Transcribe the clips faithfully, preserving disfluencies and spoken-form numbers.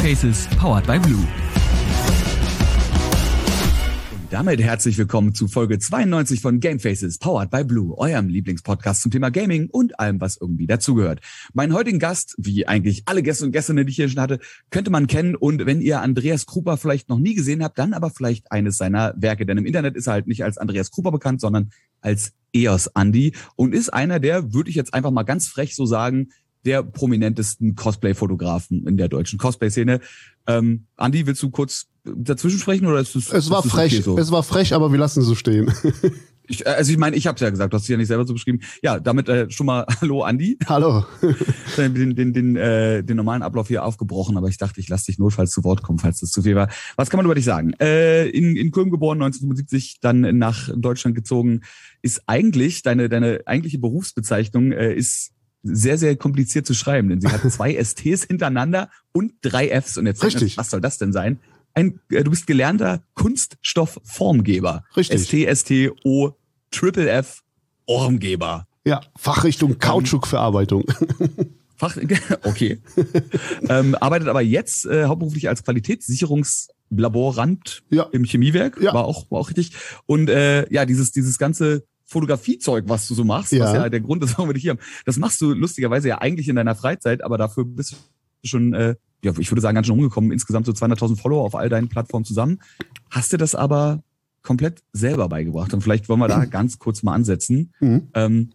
Gamefaces, powered by Blue. Damit herzlich willkommen zu Folge zweiundneunzig von Gamefaces, powered by Blue, eurem Lieblingspodcast zum Thema Gaming und allem, was irgendwie dazugehört. Meinen heutigen Gast, wie eigentlich alle Gäste und Gästinnen, die ich hier schon hatte, könnte man kennen. Und wenn ihr Andreas Krupa vielleicht noch nie gesehen habt, dann aber vielleicht eines seiner Werke. Denn im Internet ist er halt nicht als Andreas Krupa bekannt, sondern als EOS Andi und ist einer der, würde ich jetzt einfach mal ganz frech so sagen, der prominentesten Cosplay-Fotografen in der deutschen Cosplay-Szene. Ähm, Andi, willst du kurz dazwischen sprechen oder ist das, es war ist das frech, okay so? Es war frech, aber wir lassen es so stehen. Ich, also ich meine, ich habe es ja gesagt, du hast es ja nicht selber so beschrieben. Ja, damit äh, schon mal Hallo Andi. Hallo. Den, den, den, äh, den normalen Ablauf hier aufgebrochen, aber ich dachte, ich lasse dich notfalls zu Wort kommen, falls das zu viel war. Was kann man über dich sagen? Äh, in, in Köln geboren, neunzehnhundertfünfundsiebzig, dann nach Deutschland gezogen, ist eigentlich, deine, deine eigentliche Berufsbezeichnung äh, ist sehr, sehr kompliziert zu schreiben, denn sie hat zwei S Ts hintereinander und drei Fs. Und jetzt Richtig. Was soll das denn sein? Ein, äh, du bist gelernter Kunststoffformgeber. Richtig. S T, S T, O, Triple F, Formgeber. Ja, Fachrichtung Kautschukverarbeitung. Fach, okay. ähm, arbeitet aber jetzt äh, hauptberuflich als Qualitätssicherungslaborant ja. im Chemiewerk. Ja. War auch, war auch richtig. Und äh, ja, dieses, dieses ganze Fotografiezeug, was du so machst, ja. was ja der Grund ist, warum wir dich hier haben, das machst du lustigerweise ja eigentlich in deiner Freizeit, aber dafür bist du schon, äh, ja, ich würde sagen, ganz schön umgekommen, insgesamt so zweihunderttausend Follower auf all deinen Plattformen zusammen. Hast du das aber komplett selber beigebracht? Und vielleicht wollen wir da ganz kurz mal ansetzen. Mhm. Ähm,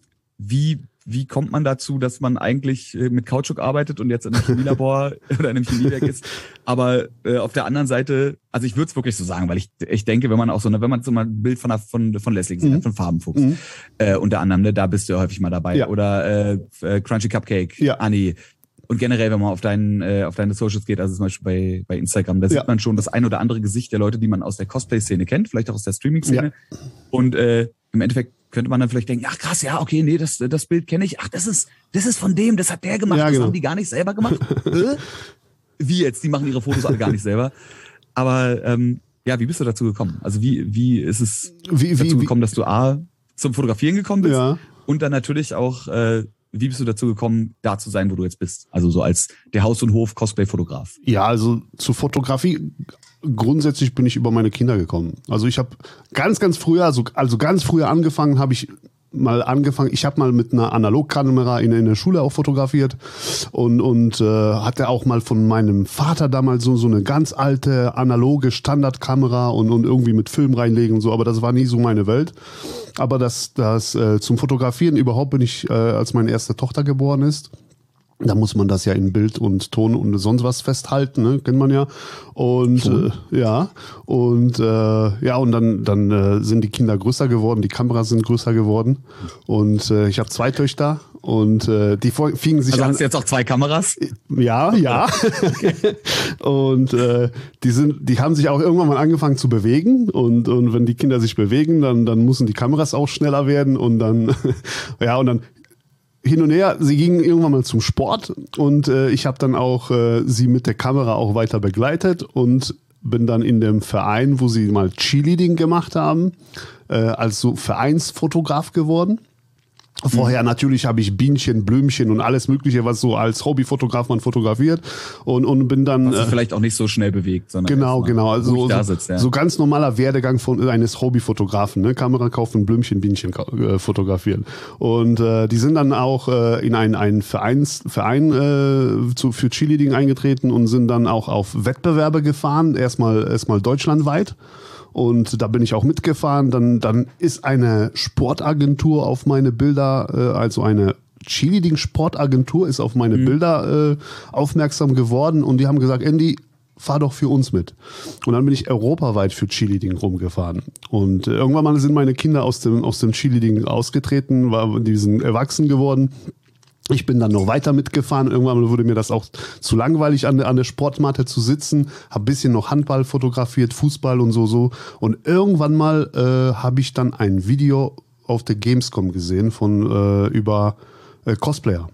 wie Wie kommt man dazu, dass man eigentlich mit Kautschuk arbeitet und jetzt in einem Chemielabor oder in einem Chemiewerk ist? Aber äh, auf der anderen Seite, also ich würde es wirklich so sagen, weil ich ich denke, wenn man auch so eine, wenn man so mal ein Bild von einer, von von Leslie gesehen hat, von Farbenfuchs, Mhm. äh, unter anderem, ne, da bist du ja häufig mal dabei. Ja. Oder äh, Crunchy Cupcake, Ja. Anni. Und generell, wenn man auf deinen äh, auf deine Socials geht, also zum Beispiel bei bei Instagram, da Ja. sieht man schon das ein oder andere Gesicht der Leute, die man aus der Cosplay-Szene kennt, vielleicht auch aus der Streaming-Szene. Ja. Und äh, im Endeffekt könnte man dann vielleicht denken, ach krass, ja, okay, nee, das das Bild kenne ich. Ach, das ist das ist von dem, das hat der gemacht, Ja, das genau. haben die gar nicht selber gemacht. Äh? Wie jetzt? Die machen ihre Fotos alle gar nicht selber. Aber ähm, ja, wie bist du dazu gekommen? Also wie wie ist es Wie, dazu wie, wie, gekommen, dass du A zum Fotografieren gekommen bist ja. und dann natürlich auch äh, wie bist du dazu gekommen, da zu sein, wo du jetzt bist? Also so als der Haus- und Hof-Cosplay-Fotograf. Ja, also zur Fotografie grundsätzlich bin ich über meine Kinder gekommen. Also ich habe ganz, ganz früher, also, also ganz früher angefangen, habe ich mal angefangen, ich habe mal mit einer Analogkamera in, in der Schule auch fotografiert und, und äh, hatte auch mal von meinem Vater damals so, so eine ganz alte analoge Standardkamera und, und irgendwie mit Film reinlegen und so, aber das war nie so meine Welt. Aber das, das äh, zum Fotografieren überhaupt bin ich, äh, als meine erste Tochter geboren ist, da muss man das ja in Bild und Ton und sonst was festhalten, ne? Kennt man ja. Und äh, ja, und äh, ja, und dann, dann äh, sind die Kinder größer geworden, die Kameras sind größer geworden. Und äh, ich habe zwei Töchter und äh, die fingen sich also an. hast du jetzt auch zwei Kameras? Ja, ja. Okay. Und äh, die sind, die haben sich auch irgendwann mal angefangen zu bewegen. Und, und wenn die Kinder sich bewegen, dann, dann müssen die Kameras auch schneller werden. Und dann, ja, und dann hin und her, sie gingen irgendwann mal zum Sport und äh, ich habe dann auch äh, sie mit der Kamera auch weiter begleitet und bin dann in dem Verein, wo sie mal Cheerleading gemacht haben, äh, als so Vereinsfotograf geworden. Vorher natürlich habe ich Bienchen, Blümchen und alles Mögliche, was so als Hobbyfotograf man fotografiert und, und bin dann... Was sich vielleicht auch nicht so schnell bewegt, sondern genau, genau, also so, da sitzt, ja. so ganz normaler Werdegang von eines Hobbyfotografen, ne? Kamera kaufen, Blümchen, Bienchen äh, fotografieren. Und äh, die sind dann auch äh, in einen, einen Vereins, Verein äh, zu, für Cheerleading eingetreten und sind dann auch auf Wettbewerbe gefahren, erstmal erstmal deutschlandweit. Und da bin ich auch mitgefahren. Dann, dann ist eine Sportagentur auf meine Bilder, äh, also eine Cheerleading-Sportagentur ist auf meine mhm. Bilder äh, aufmerksam geworden. Und die haben gesagt, Andy, fahr doch für uns mit. Und dann bin ich europaweit für Cheerleading rumgefahren. Und äh, irgendwann mal sind meine Kinder aus dem, aus dem Cheerleading ausgetreten, war, die sind erwachsen geworden. Ich bin dann noch weiter mitgefahren. Irgendwann wurde mir das auch zu langweilig, an, an der Sportmatte zu sitzen. Hab ein bisschen noch Handball fotografiert, Fußball und so, so. Und irgendwann mal äh, habe ich dann ein Video auf der Gamescom gesehen von äh, über äh, Cosplayer.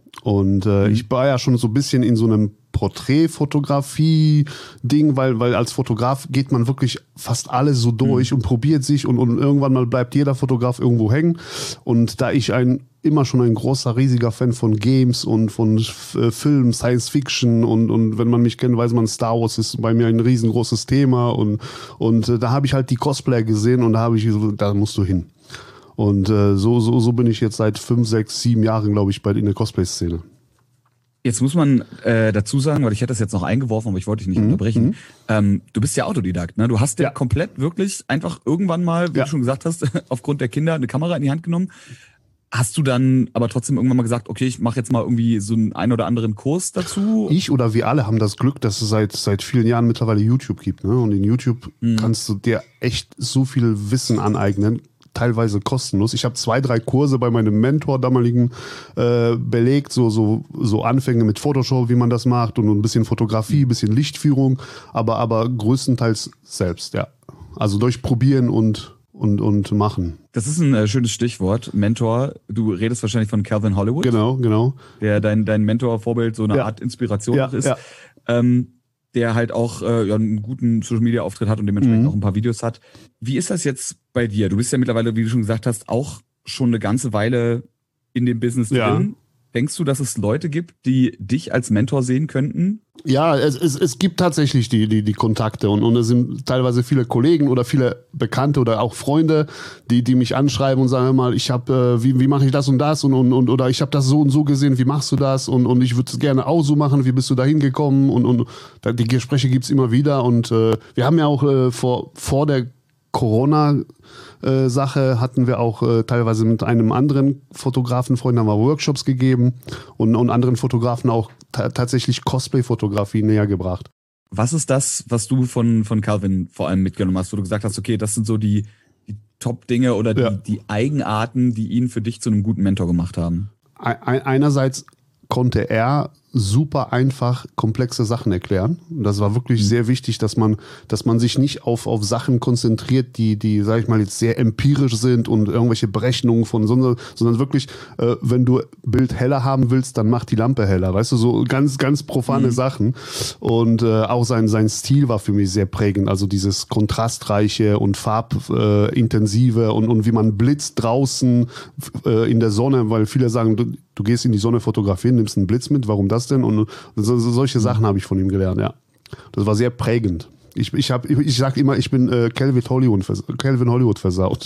Und äh, mhm. ich war ja schon so ein bisschen in so einem Porträtfotografie-Ding, weil, weil als Fotograf geht man wirklich fast alles so durch mhm. und probiert sich und, und irgendwann mal bleibt jeder Fotograf irgendwo hängen. Und da ich ein immer schon ein großer, riesiger Fan von Games und von äh, Film, Science Fiction und, und wenn man mich kennt, weiß man, Star Wars ist bei mir ein riesengroßes Thema und, und äh, da habe ich halt die Cosplayer gesehen und da habe ich so, da musst du hin. Und äh, so, so, so bin ich jetzt seit fünf, sechs, sieben Jahren, glaube ich, bei in der Cosplay-Szene. Jetzt muss man äh, dazu sagen, weil ich hätte das jetzt noch eingeworfen, aber ich wollte dich nicht mhm. unterbrechen. Mhm. Ähm, du bist ja Autodidakt, ne? Du hast ja komplett wirklich einfach irgendwann mal, wie ja. du schon gesagt hast, aufgrund der Kinder eine Kamera in die Hand genommen. Hast du dann aber trotzdem irgendwann mal gesagt, okay, ich mache jetzt mal irgendwie so einen ein oder anderen Kurs dazu? Ich oder wir alle haben das Glück, dass es seit seit vielen Jahren mittlerweile YouTube gibt. Ne? Und in YouTube mhm. kannst du dir echt so viel Wissen aneignen, teilweise kostenlos. Ich habe zwei, drei Kurse bei meinem Mentor damaligen äh, belegt, so, so, so Anfänge mit Photoshop, wie man das macht und ein bisschen Fotografie, ein bisschen Lichtführung, aber, aber größtenteils selbst, ja. Also durch Probieren und Und, und machen. Das ist ein äh, schönes Stichwort, Mentor. Du redest wahrscheinlich von Calvin Hollywood. Genau, genau. Der dein, dein Mentor, Vorbild, so eine ja. Art Inspiration ja, ist. Ja. Ähm, der halt auch äh, ja, einen guten Social-Media-Auftritt hat und dementsprechend mhm. auch ein paar Videos hat. Wie ist das jetzt bei dir? Du bist ja mittlerweile, wie du schon gesagt hast, auch schon eine ganze Weile in dem Business ja. drin. Denkst du, dass es Leute gibt, die dich als Mentor sehen könnten? Ja, es, es, es gibt tatsächlich die, die, die Kontakte und, und es sind teilweise viele Kollegen oder viele Bekannte oder auch Freunde, die, die mich anschreiben und sagen mal, ich habe, äh, wie, wie mache ich das und das und, und, und oder ich habe das so und so gesehen, wie machst du das und, und ich würde es gerne auch so machen, wie bist du da hingekommen und, und die Gespräche gibt's immer wieder und äh, wir haben ja auch äh, vor, vor der Corona äh, Sache hatten wir auch äh, teilweise mit einem anderen Fotografenfreund haben wir Workshops gegeben und, und anderen Fotografen auch ta- tatsächlich Cosplay-Fotografie näher gebracht. Was ist das, was du von, von Calvin vor allem mitgenommen hast, wo du gesagt hast, okay, das sind so die, die Top-Dinge oder die, ja. die Eigenarten, die ihn für dich zu einem guten Mentor gemacht haben? Einerseits konnte er super einfach komplexe Sachen erklären. Und das war wirklich sehr wichtig, dass man, dass man sich nicht auf, auf Sachen konzentriert, die, die, sag ich mal, jetzt sehr empirisch sind und irgendwelche Berechnungen von, sondern, sondern wirklich, äh, wenn du Bild heller haben willst, dann mach die Lampe heller. Weißt du, so ganz, ganz profane mhm. Sachen. Und äh, auch sein, sein Stil war für mich sehr prägend. Also dieses kontrastreiche und farbintensive und, und wie man blitzt draußen äh, in der Sonne, weil viele sagen, du, du gehst in die Sonne fotografieren, nimmst einen Blitz mit, warum das denn? Und so, so, solche Sachen habe ich von ihm gelernt, ja. Das war sehr prägend. Ich, ich, hab, ich, ich sage immer, ich bin äh, Calvin Hollywood, Calvin Hollywood versaut.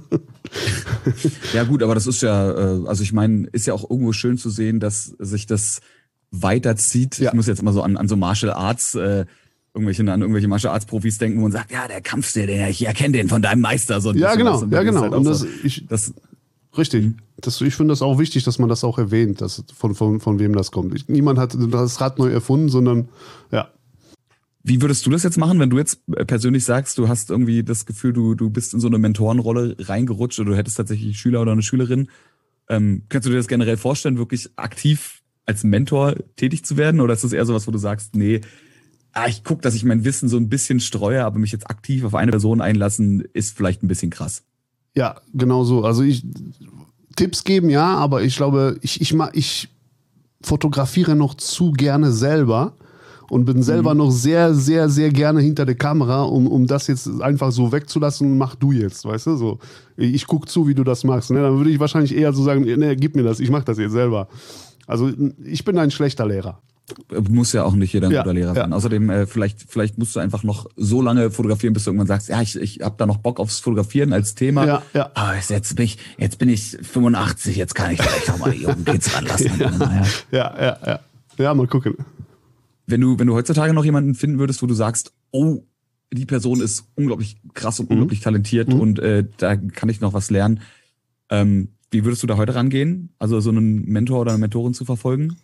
Ja gut, aber das ist ja, äh, also ich meine, ist ja auch irgendwo schön zu sehen, dass sich das weiterzieht. Ja. Ich muss jetzt mal so an, an so Martial Arts, äh, irgendwelche, an irgendwelche Martial Arts Profis denken, wo man sagt, ja, der Kampfstil, den ich erkenne den von deinem Meister. So ja, genau, und ja, genau. Halt und das, so, ich, das Richtig. Das, ich finde das auch wichtig, dass man das auch erwähnt, dass von, von, von wem das kommt. Ich, niemand hat das Rad neu erfunden, sondern ja. Wie würdest du das jetzt machen, wenn du jetzt persönlich sagst, du hast irgendwie das Gefühl, du, du bist in so eine Mentorenrolle reingerutscht oder du hättest tatsächlich Schüler oder eine Schülerin? Ähm, kannst du dir das generell vorstellen, wirklich aktiv als Mentor tätig zu werden? Oder ist das eher sowas, wo du sagst, nee, ah, ich gucke, dass ich mein Wissen so ein bisschen streue, aber mich jetzt aktiv auf eine Person einlassen, ist vielleicht ein bisschen krass. Ja, genau so. Also ich Tipps geben, ja, aber ich glaube, ich, ich, ich fotografiere noch zu gerne selber und bin selber mhm. noch sehr, sehr, sehr gerne hinter der Kamera, um, um das jetzt einfach so wegzulassen, mach du jetzt, weißt du, so. Ich guck zu, wie du das machst. Ne? Dann würde ich wahrscheinlich eher so sagen, ne, gib mir das, ich mach das jetzt selber. Also ich bin ein schlechter Lehrer. Muss ja auch nicht jeder ein ja, guter Lehrer sein. Ja. Außerdem, äh, vielleicht, vielleicht musst du einfach noch so lange fotografieren, bis du irgendwann sagst, ja, ich, ich habe da noch Bock aufs Fotografieren als Thema. Ja, ja. Aber jetzt bin ich, jetzt bin ich fünfundachtzig, jetzt kann ich vielleicht auch mal die jungen Kids ranlassen. ja. Ja. ja, ja, ja. Ja, mal gucken. Wenn du, wenn du heutzutage noch jemanden finden würdest, wo du sagst, oh, die Person ist unglaublich krass und mhm. unglaublich talentiert mhm. und äh, da kann ich noch was lernen. Ähm, wie würdest du da heute rangehen? Also so einen Mentor oder eine Mentorin zu verfolgen?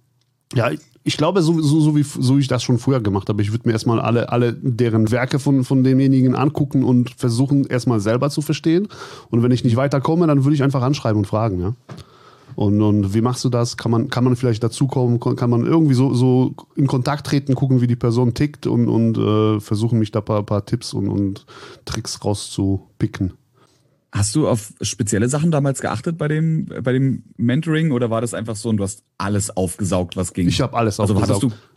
Ja, ich glaube, so, so, so wie so ich das schon früher gemacht habe. Ich würde mir erstmal alle, alle deren Werke von, von demjenigen angucken und versuchen, erstmal selber zu verstehen. Und wenn ich nicht weiterkomme, dann würde ich einfach anschreiben und fragen, ja. Und, und wie machst du das? Kann man, kann man vielleicht dazukommen? Kann man irgendwie so, so in Kontakt treten, gucken, wie die Person tickt und, und äh, versuchen, mich da ein paar, paar Tipps und, und Tricks rauszupicken. Hast du auf spezielle Sachen damals geachtet bei dem, bei dem Mentoring oder war das einfach so und du hast alles aufgesaugt, was ging? Ich habe alles also aufgesaugt. Hattest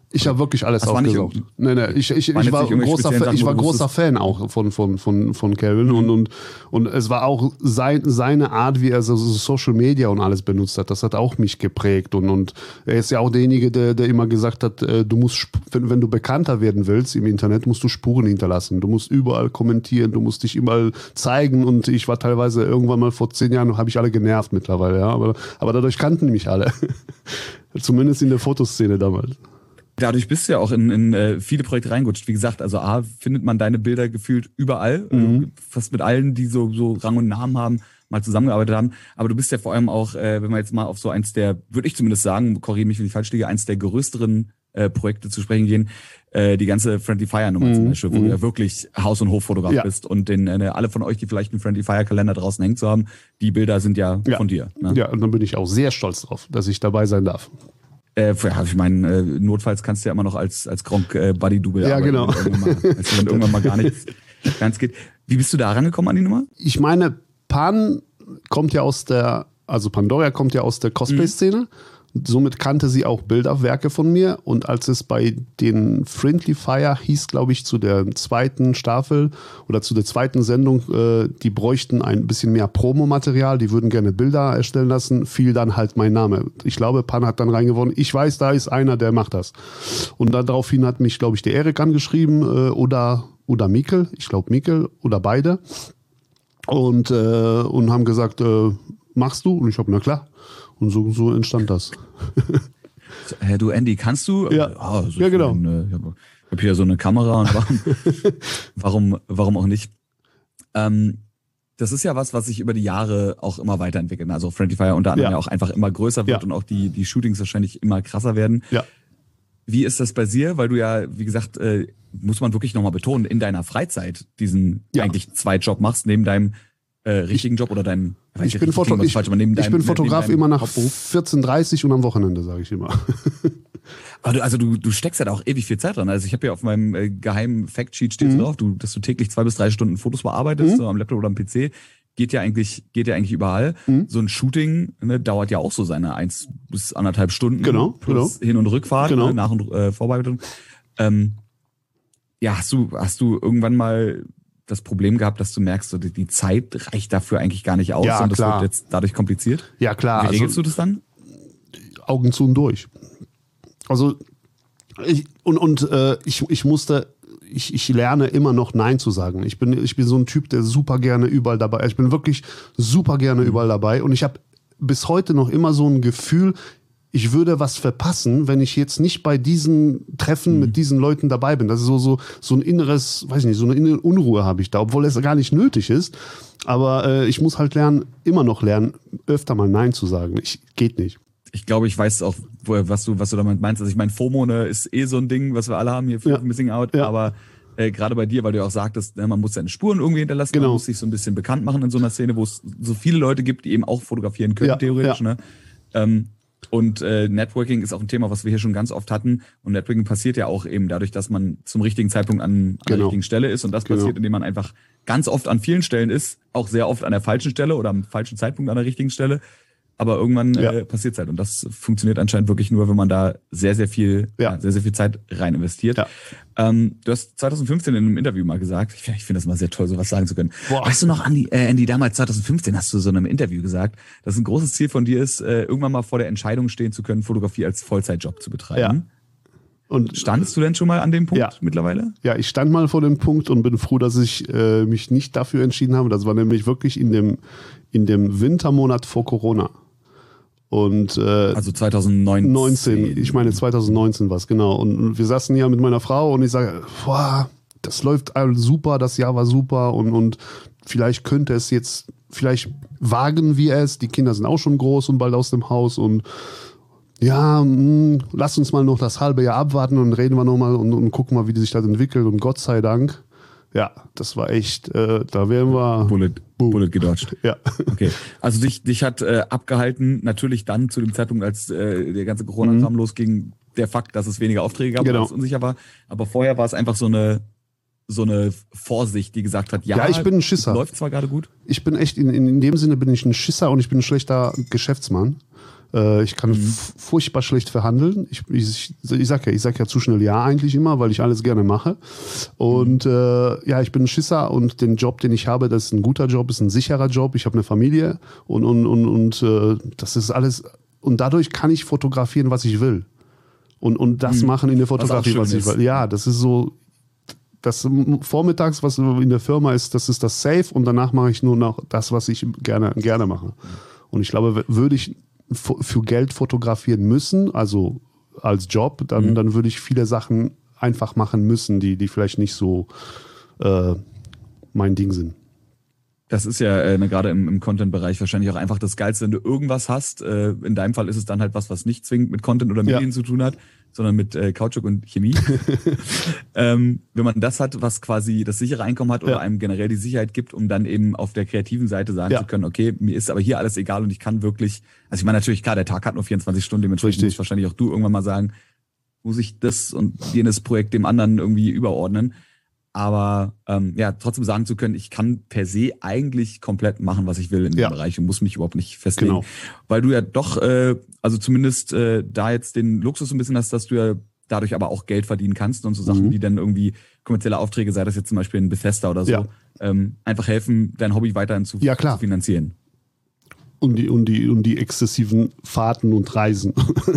Ich habe wirklich alles das war nicht aufgesaugt. Nee, nee, ich, ich, ich waren jetzt war nicht irgendwelche großer, speziellen Fan, ich Sachen, war wo du großer wusstest- Fan auch von, von, von, von Kevin und, und, und es war auch sein, seine Art, wie er so so Social Media und alles benutzt hat, das hat auch mich geprägt und, und er ist ja auch derjenige, der, der immer gesagt hat, äh, du musst, sp- wenn, wenn du bekannter werden willst im Internet, musst du Spuren hinterlassen. Du musst überall kommentieren, du musst dich überall zeigen und ich war teilweise irgendwann mal vor zehn Jahren, habe ich alle genervt mittlerweile, ja, aber, aber dadurch kannten mich alle. Zumindest in der Fotoszene damals. Dadurch bist du ja auch in, in äh, viele Projekte reingerutscht. Wie gesagt, also A, findet man deine Bilder gefühlt überall, Mhm. äh, fast mit allen, die so, so Rang und Namen haben, mal zusammengearbeitet haben. Aber du bist ja vor allem auch, äh, wenn wir jetzt mal auf so eins der, würde ich zumindest sagen, korrigiere mich, wenn ich falsch liege, eins der größeren äh, Projekte zu sprechen gehen, äh, die ganze Friendly Fire Nummer Mhm. zum Beispiel, wo Mhm. du ja wirklich Haus- und Hoffotograf Ja. bist und den, äh, alle von euch, die vielleicht einen Friendly Fire Kalender draußen hängen zu haben, die Bilder sind ja, Ja. von dir. Ne? Ja, und dann bin ich auch sehr stolz drauf, dass ich dabei sein darf. Äh, ja, ich meine, äh, notfalls kannst du ja immer noch als, als Gronk äh, Buddy-Double Ja, arbeiten, genau. wenn irgendwann mal, als wenn irgendwann mal gar nichts ganz geht. Wie bist du da rangekommen an die Nummer? Ich meine, Pan kommt ja aus der, also Pandora kommt ja aus der Cosplay-Szene. Somit kannte sie auch Bilderwerke von mir. Und als es bei den Friendly Fire hieß, glaube ich, zu der zweiten Staffel oder zu der zweiten Sendung, äh, die bräuchten ein bisschen mehr Promomaterial, die würden gerne Bilder erstellen lassen, fiel dann halt mein Name. Ich glaube, Pan hat dann reingewonnen. Ich weiß, da ist einer, der macht das. Und daraufhin hat mich, glaube ich, der Erik angeschrieben äh, oder, oder Mikkel, ich glaube Mikkel oder beide. Und, äh, und haben gesagt, äh, machst du? Und ich habe, na klar. Und so, so entstand das. Herr du Andy, kannst du? Ja. Ah, also Ja, genau. Ich, mein, äh, ich habe hab hier so eine Kamera und warum, warum, warum auch nicht? Ähm, das ist ja was, was sich über die Jahre auch immer weiterentwickelt. Also Friendly Fire unter anderem Ja. ja auch einfach immer größer wird Ja. und auch die, die Shootings wahrscheinlich immer krasser werden. Ja. Wie ist das bei dir? Weil du ja, wie gesagt, äh, muss man wirklich nochmal betonen, in deiner Freizeit diesen Ja. eigentlich Zweitjob machst, neben deinem äh, richtigen Job oder deinem Ich richtig bin, Foto klingt was ich, falsch, aber neben ich deinem- bin neben Fotograf deinem immer nach Hauptberuf. vierzehn Uhr dreißig und am Wochenende, sage ich immer. Aber du, also du, du steckst ja da auch ewig viel Zeit dran. Also ich habe ja auf meinem äh, geheimen Factsheet steht Mhm. drauf, du, dass du täglich zwei bis drei Stunden Fotos bearbeitest, Mhm. so am Laptop oder am P C. Geht ja eigentlich, geht ja eigentlich überall. Mhm. So ein Shooting ne, dauert ja auch so seine eins bis anderthalb Stunden. Genau, plus Hin- und Rückfahrt, Genau. ne, Nach- und äh, Vorbereitung. Ähm, ja, hast du, hast du irgendwann mal das Problem gehabt, dass du merkst, so die, die Zeit reicht dafür eigentlich gar nicht aus Ja, und das klar. wird jetzt dadurch kompliziert? Ja, klar. Wie Also, regelst du das dann? Augen zu und durch. Also, ich, und, und äh, ich, ich musste, ich, ich lerne immer noch Nein zu sagen. Ich bin, ich bin so ein Typ, der super gerne überall dabei ist. Ich bin wirklich super gerne Mhm. überall dabei. Und ich habe bis heute noch immer so ein Gefühl, ich würde was verpassen, wenn ich jetzt nicht bei diesen Treffen Mhm. mit diesen Leuten dabei bin. Das ist so, so, so ein inneres, weiß ich nicht, so eine innere Unruhe habe ich da, obwohl es gar nicht nötig ist. Aber äh, ich muss halt lernen, immer noch lernen, öfter mal Nein zu sagen. Ich, geht nicht. Ich glaube, ich weiß auch, wo, was du, was du damit meinst. Also ich meine, FOMO ne, ist eh so ein Ding, was wir alle haben hier für Ja. Missing Out. Ja. Aber äh, gerade bei dir, weil du ja auch sagtest, ne, man muss seine Spuren irgendwie hinterlassen, Genau. man muss sich so ein bisschen bekannt machen in so einer Szene, wo es so viele Leute gibt, die eben auch fotografieren können, Ja, theoretisch. ja. Ne? Ähm, und äh, Networking ist auch ein Thema, was wir hier schon ganz oft hatten. Und Networking passiert ja auch eben dadurch, dass man zum richtigen Zeitpunkt an, an der Genau. richtigen Stelle ist. Und das Genau. passiert, indem man einfach ganz oft an vielen Stellen ist, auch sehr oft an der falschen Stelle oder am falschen Zeitpunkt an der richtigen Stelle. Aber irgendwann Ja. äh, passiert es halt. Und das funktioniert anscheinend wirklich nur, wenn man da sehr, sehr viel, Ja. ja. sehr, sehr viel Zeit rein investiert. Ja. Ähm, du hast zwanzig fünfzehn in einem Interview mal gesagt, ich, ich finde das mal sehr toll, sowas sagen zu können. Boah. Weißt du noch, Andi, äh, Andy, damals zwanzig fünfzehn hast du so in einem Interview gesagt, dass ein großes Ziel von dir ist, äh, irgendwann mal vor der Entscheidung stehen zu können, Fotografie als Vollzeitjob zu betreiben. Ja. Und Standest du denn schon mal an dem Punkt Ja. mittlerweile? ja, ich stand mal vor dem Punkt und bin froh, dass ich äh, mich nicht dafür entschieden habe. Das war nämlich wirklich in dem, in dem Wintermonat vor Corona. Und äh, Also zwanzig neunzehn. neunzehn, ich meine zwanzig neunzehn war es, genau. Und wir saßen ja mit meiner Frau und ich sage, boah, das läuft alles super, das Jahr war super und, und vielleicht könnte es jetzt, vielleicht wagen wir es, die Kinder sind auch schon groß und bald aus dem Haus und ja, mh, lass uns mal noch das halbe Jahr abwarten und reden wir nochmal und, und gucken mal, wie sich das entwickelt und Gott sei Dank, ja, das war echt, äh, da wären wir... Bullet, Boom. Bullet gedodged. Ja. Okay, also dich, dich hat äh, abgehalten, natürlich dann zu dem Zeitpunkt, als äh, der ganze Corona-Kram losging, der Fakt, dass es weniger Aufträge gab, Genau. weil es unsicher war. Aber vorher war es einfach so eine so eine Vorsicht, die gesagt hat, ja, Ja, ich bin ein Schisser. läuft zwar gerade gut. Ich bin echt, in, in dem Sinne bin ich ein Schisser und ich bin ein schlechter Geschäftsmann. Äh, ich kann mhm. furchtbar schlecht verhandeln. Ich, ich, ich sage ja, ich sag ja zu schnell ja eigentlich immer, weil ich alles gerne mache. Und mhm. äh, ja, ich bin ein Schisser und den Job, den ich habe, das ist ein guter Job, ist ein sicherer Job. Ich habe eine Familie und, und, und, und äh, das ist alles. Und dadurch kann ich fotografieren, was ich will. Und, und das mhm. machen in der Fotografie, was, was ich will. Ja, das ist so. Das vormittags, was in der Firma ist, das ist das Safe und danach mache ich nur noch das, was ich gerne, gerne mache. Und ich glaube, würde ich für Geld fotografieren müssen, also als Job, dann, mhm. dann würde ich viele Sachen einfach machen müssen, die, die vielleicht nicht so äh, mein Ding sind. Das ist ja äh, gerade im, im Content-Bereich wahrscheinlich auch einfach das Geilste, wenn du irgendwas hast. Äh, in deinem Fall ist es dann halt was, was nicht zwingend mit Content oder Medien ja. zu tun hat, sondern mit äh, Kautschuk und Chemie. ähm, wenn man das hat, was quasi das sichere Einkommen hat oder ja. einem generell die Sicherheit gibt, um dann eben auf der kreativen Seite sagen ja. zu können, okay, mir ist aber hier alles egal und ich kann wirklich, also ich meine natürlich, klar, der Tag hat nur vierundzwanzig Stunden, dementsprechend muss wahrscheinlich auch du irgendwann mal sagen, muss ich das und jenes Projekt dem anderen irgendwie überordnen. Aber ähm, ja, trotzdem sagen zu können, ich kann per se eigentlich komplett machen, was ich will in dem ja. Bereich und muss mich überhaupt nicht festlegen. Genau. Weil du ja doch, äh, also zumindest äh, da jetzt den Luxus ein bisschen hast, dass du ja dadurch aber auch Geld verdienen kannst und so Sachen, mhm. die dann irgendwie kommerzielle Aufträge, sei das jetzt zum Beispiel ein Bethesda oder so, ja. ähm, einfach helfen, dein Hobby weiterhin zu, ja, klar. zu finanzieren. Und die, und, die, und die exzessiven Fahrten und Reisen.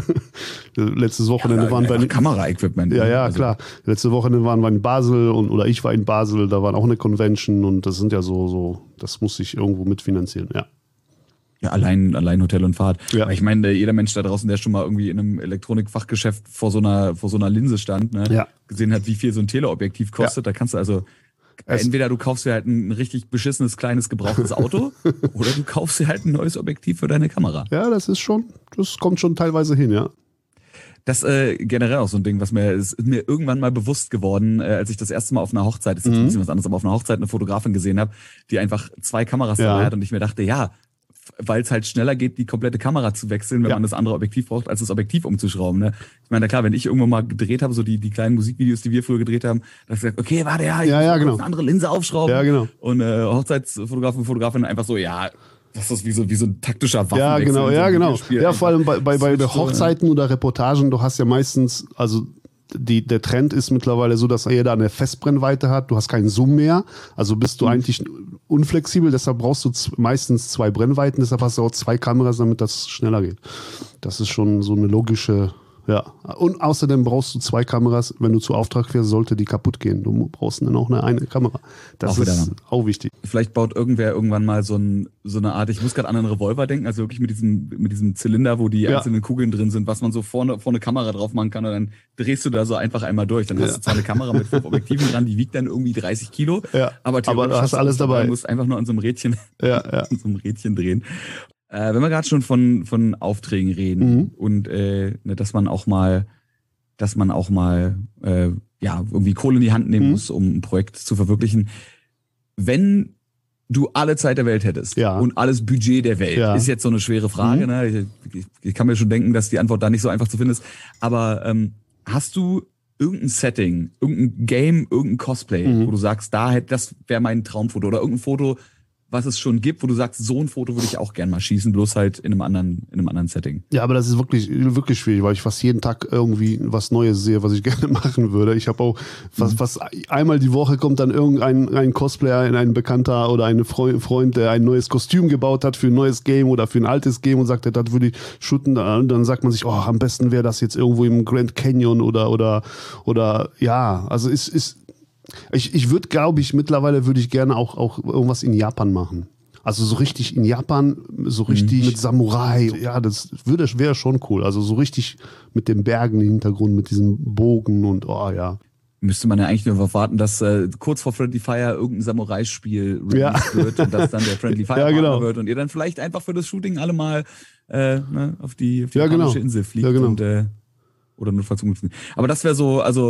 Letztes Wochenende ja, waren wir... Kameraequipment. Ja, ja, also. klar. Letzte Wochenende waren wir in Basel und, oder ich war in Basel, da war auch eine Convention und das sind ja so, so das muss ich irgendwo mitfinanzieren, ja. Ja, allein, allein Hotel und Fahrt. Ja. Aber ich meine, jeder Mensch da draußen, der schon mal irgendwie in einem Elektronikfachgeschäft vor so einer, vor so einer Linse stand, ne, ja. gesehen hat, wie viel so ein Teleobjektiv kostet, ja. da kannst du also... Es Entweder du kaufst dir halt ein richtig beschissenes, kleines, gebrauchtes Auto oder du kaufst dir halt ein neues Objektiv für deine Kamera. Ja, das ist schon, das kommt schon teilweise hin, ja. Das äh, generell auch so ein Ding, was mir ist mir irgendwann mal bewusst geworden, äh, als ich das erste Mal auf einer Hochzeit, das ist mhm. ein bisschen was anderes, aber auf einer Hochzeit eine Fotografin gesehen habe, die einfach zwei Kameras ja. dabei hat und ich mir dachte, ja, weil es halt schneller geht, die komplette Kamera zu wechseln, wenn ja. man das andere Objektiv braucht, als das Objektiv umzuschrauben. Ne? Ich meine, klar, wenn ich irgendwann mal gedreht habe, so die, die kleinen Musikvideos, die wir früher gedreht haben, da habe ich gesagt, okay, warte, ja, ich ja, muss ja, genau. eine andere Linse aufschrauben. Ja, genau. Und äh, Hochzeitsfotografen und Fotografinnen einfach so, ja, das ist wie so, wie so ein taktischer Waffenwechsel. Ja, genau, so ja, genau. Ja, vor allem bei, bei, bei so, Hochzeiten oder Reportagen, du hast ja meistens, also die, der Trend ist mittlerweile so, dass jeder eine Festbrennweite hat. Du hast keinen Zoom mehr. Also bist du mhm. eigentlich unflexibel. Deshalb brauchst du z- meistens zwei Brennweiten. Deshalb hast du auch zwei Kameras, damit das schneller geht. Das ist schon so eine logische... Ja, und außerdem brauchst du zwei Kameras. Wenn du zu Auftrag fährst, sollte die kaputt gehen. Du brauchst dann auch eine, eine Kamera. Das auch ist auch wichtig. Vielleicht baut irgendwer irgendwann mal so, ein, so eine Art, ich muss gerade an einen Revolver denken, also wirklich mit diesem, mit diesem Zylinder, wo die ja. einzelnen Kugeln drin sind, was man so vorne, vorne Kamera drauf machen kann und dann drehst du da so einfach einmal durch. Dann hast ja. du zwar eine Kamera mit fünf Objektiven dran, die wiegt dann irgendwie dreißig Kilo, ja. aber, aber du hast alles dabei. Du musst einfach nur an so einem Rädchen, ja, ja. an so einem Rädchen drehen. Äh, wenn wir gerade schon von, von Aufträgen reden mhm. und äh, ne, dass man auch mal dass man auch mal äh, ja irgendwie Kohle in die Hand nehmen mhm. muss, um ein Projekt zu verwirklichen. Wenn du alle Zeit der Welt hättest ja. und alles Budget der Welt, ja. ist jetzt so eine schwere Frage. Mhm. Ne? Ich, ich kann mir schon denken, dass die Antwort da nicht so einfach zu finden ist. Aber ähm, hast du irgendein Setting, irgendein Game, irgendein Cosplay, mhm. wo du sagst, da hätte das wäre mein Traumfoto oder irgendein Foto, was es schon gibt, wo du sagst, so ein Foto würde ich auch gern mal schießen, bloß halt in einem anderen, in einem anderen Setting. Ja, aber das ist wirklich, wirklich schwierig, weil ich fast jeden Tag irgendwie was Neues sehe, was ich gerne machen würde. Ich habe auch fast, mhm. fast einmal die Woche kommt dann irgendein ein Cosplayer, ein Bekannter oder ein Freund, der ein neues Kostüm gebaut hat für ein neues Game oder für ein altes Game und sagt, das würde ich shooten. Dann sagt man sich, oh, am besten wäre das jetzt irgendwo im Grand Canyon oder, oder, oder, ja, also es ist, Ich, ich würde, glaube ich, mittlerweile würde ich gerne auch, auch irgendwas in Japan machen. Also so richtig in Japan, so richtig mhm. mit Samurai. Ja, das würde, wäre schon cool. Also so richtig mit den Bergen im Hintergrund, mit diesem Bogen und oh ja. Müsste man ja eigentlich nur darauf warten, dass äh, kurz vor Friendly Fire irgendein Samurai-Spiel released ja. wird und das dann der Friendly Fire ja, genau. wird und ihr dann vielleicht einfach für das Shooting alle mal äh, ne, auf die, auf die ja, japanische genau. Insel fliegt ja, genau. und äh, oder notfalls umgezogen. Aber das wäre so, also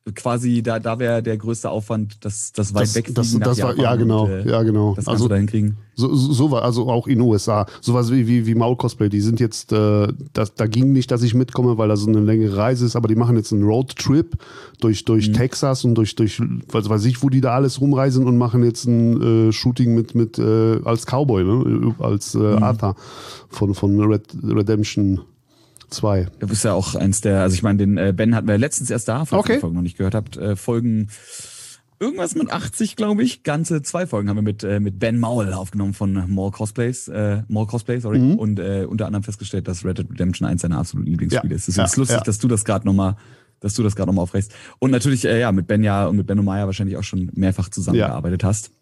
quasi, da, da wäre der größte Aufwand, das, das weit Das, weg das, das war, ja, genau, und, äh, ja, genau. das Ganze also, da hinkriegen. So, so war, also auch in den U S A. Sowas wie, wie, wie Maul-Cosplay, die sind jetzt, äh, das, da ging nicht, dass ich mitkomme, weil das so eine längere Reise ist, aber die machen jetzt einen Roadtrip durch, durch mhm. Texas und durch, durch, was weiß ich, wo die da alles rumreisen und machen jetzt ein äh, Shooting mit, mit äh, als Cowboy, ne? als äh, mhm. Arthur von, von Red, Redemption zwei. Du bist ja auch eins der, also ich meine, den äh, Ben hatten wir letztens erst da, falls okay. ihr die Folgen noch nicht gehört habt. Äh, Folgen irgendwas mit achtzig, glaube ich. Ganze zwei Folgen haben wir mit, äh, mit Ben Maul aufgenommen von More Cosplays, äh, More Cosplay, sorry. Mhm. Und äh, unter anderem festgestellt, dass Red Dead Redemption eins seiner absoluten Lieblingsspiele ja. ist. Deswegen ja. ist es lustig, ja. dass du das gerade nochmal dass du das gerade nochmal aufreißt. Und natürlich, äh, ja, mit Ben ja und mit Ben und Maya wahrscheinlich auch schon mehrfach zusammengearbeitet ja. hast.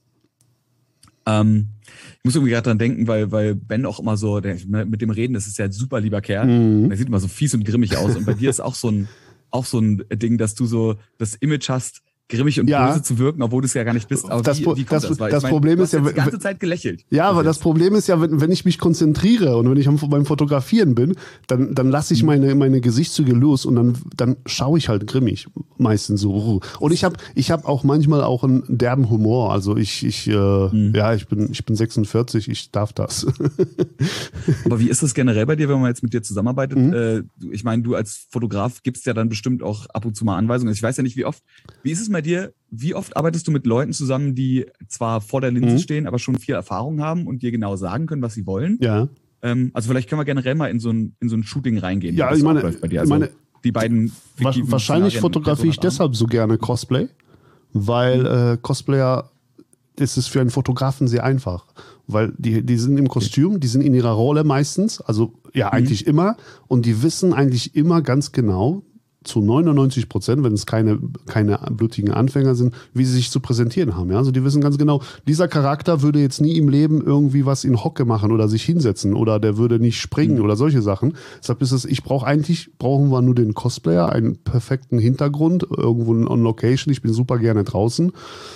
Ähm, ich muss irgendwie gerade dran denken, weil, weil Ben auch immer so, der, mit dem Reden, das ist ja ein super lieber Kerl. Mhm. Der sieht immer so fies und grimmig aus. Und bei dir ist auch so ein, auch so ein Ding, dass du so das Image hast, grimmig und ja. böse zu wirken, obwohl du es ja gar nicht bist. Aber das, wie, wie kommt das, das? Weil das ich mein, Problem du ist hast ja die ganze Zeit gelächelt. Ja, aber das Problem ist ja, wenn, wenn ich mich konzentriere und wenn ich beim Fotografieren bin, dann, dann lasse ich meine, meine Gesichtszüge los und dann, dann schaue ich halt grimmig. Meistens so. Und ich habe ich hab auch manchmal auch einen derben Humor. Also ich, ich, äh, mhm. ja, ich bin, ich bin sechsundvierzig, ich darf das. Aber wie ist das generell bei dir, wenn man jetzt mit dir zusammenarbeitet? Mhm. Äh, ich meine, du als Fotograf gibst ja dann bestimmt auch ab und zu mal Anweisungen. Ich weiß ja nicht, wie oft. Wie ist es bei dir? Wie oft arbeitest du mit Leuten zusammen, die zwar vor der Linse mhm. stehen, aber schon viel Erfahrung haben und dir genau sagen können, was sie wollen? Ja. Ähm, also vielleicht können wir generell mal in so ein, in so ein Shooting reingehen. Ja, ich meine, bei dir. Also ich meine, die beiden wahrscheinlich fotografiere ich deshalb so gerne Cosplay, weil mhm. äh, Cosplayer, das ist für einen Fotografen sehr einfach. Weil die, die sind im Kostüm, die sind in ihrer Rolle meistens, also ja, eigentlich mhm. immer. Und die wissen eigentlich immer ganz genau, zu neunundneunzig Prozent, wenn es keine, keine blutigen Anfänger sind, wie sie sich zu präsentieren haben. Ja? Also die wissen ganz genau, dieser Charakter würde jetzt nie im Leben irgendwie was in Hocke machen oder sich hinsetzen oder der würde nicht springen mhm. oder solche Sachen. Deshalb ist es, ich brauche eigentlich, brauchen wir nur den Cosplayer, einen perfekten Hintergrund, irgendwo on Location, ich bin super gerne draußen.